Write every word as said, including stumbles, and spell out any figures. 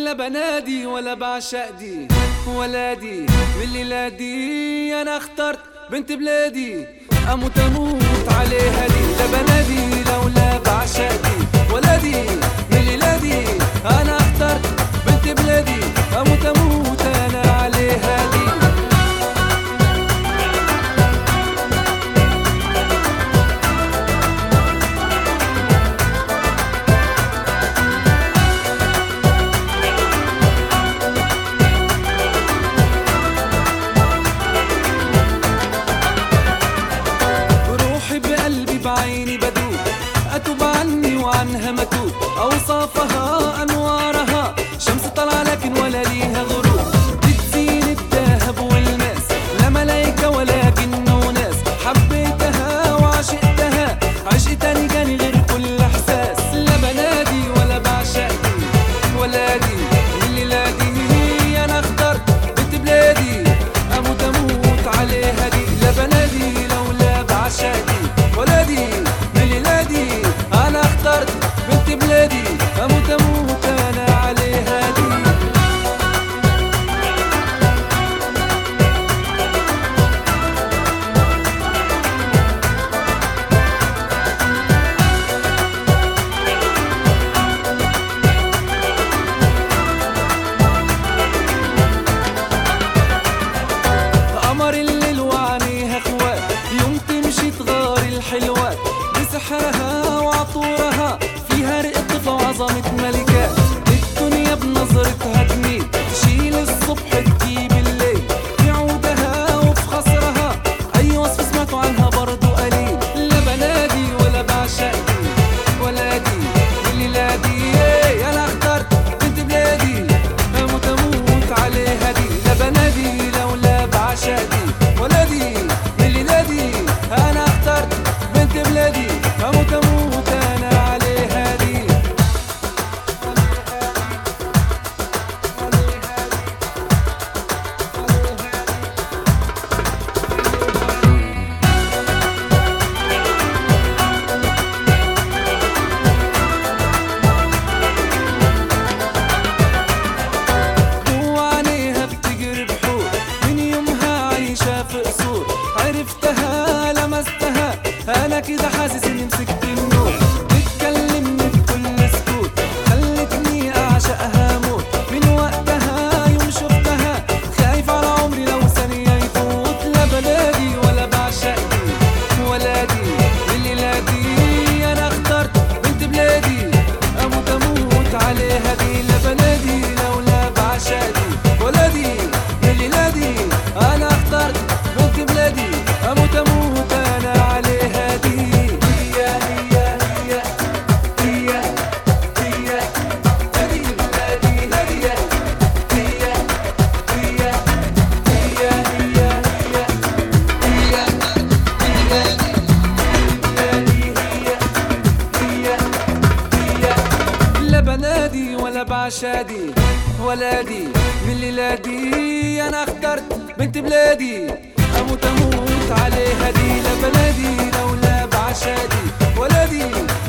لا بنادي ولا بعشق دي ولا دي من الليلة دي أنا اخترت بنت بلادي أموت أموت عليها دي. لا بنادي لولا بعشق دي ولا دي من الليلة دي أنا اخترت بنت بلادي أموت أموت أنا عليها دي. بعيني بدوب أتوب عني وعنها متوب، أوصافها أنوارها شمس طلع لكن ولا ليها غروب، بتزين الذهب والماس لا ملايكة ولا جن وناس، حبيتها وعشقتها عشق تاني جاني غير كل إحساس. لا بنادي ولا بعشق دي ولا دي الليلة دي أنا اخترت بنت بلادي أموت أموت عليها دي. لا بنادي لولا بعشق دي ولا دي من الليلة دي أنا اخترت بنت بلادي أموت أموت أنا عليها دي. قمر الليل وعينيها اخوات يوم تمشي تغار الحلوات بسحرها وعطورها فيها رق طفلة وعظمة ملكات، الدنيا بنظرتها تميل تشيل الصبح تجيب الليل في عودها وفي خصرها أي وصف سمعتوا عنها برضو قليل. لا بنادي ولا بعشق دي ولا دي الليلة دي أنا اخترت بنت بلادي أموت أموت عليها دي. لا بنادي لولا بعشق دي ولا دي من الليلة دي أنا اخترت بنت بلادي أموت أموت أنا عليها دي. جوا عينيها بتجري بحور من يومها عايشة في قصور، عرفتها لمستها أنا كده حاسس إني مسكت النور، بتكلمني بكل سكوت خلتني أعشقها موت، من وقتها يوم شفتها خايف على عمري لو ثانية يفوت. لا بنادي ولا بعشق دي ولا دي الليلة دي أنا اخترت بنت بلادي أموت أموت عليها دي. لا بنادي لولا بعشق دي ولا دي الليلة دي أنا اخترت بنت بلادي أموت أموت أنا عليها دي. هي هي هي هي هي هذه بلادي هي هي هي هي هي هي هي هي. لا بنادي ولا بعشادي ولا دي من الليلة دي أنا اخترت بنت بلادي أموت أموت عليها دي. لا بنادي لولا بعشادي ولا دي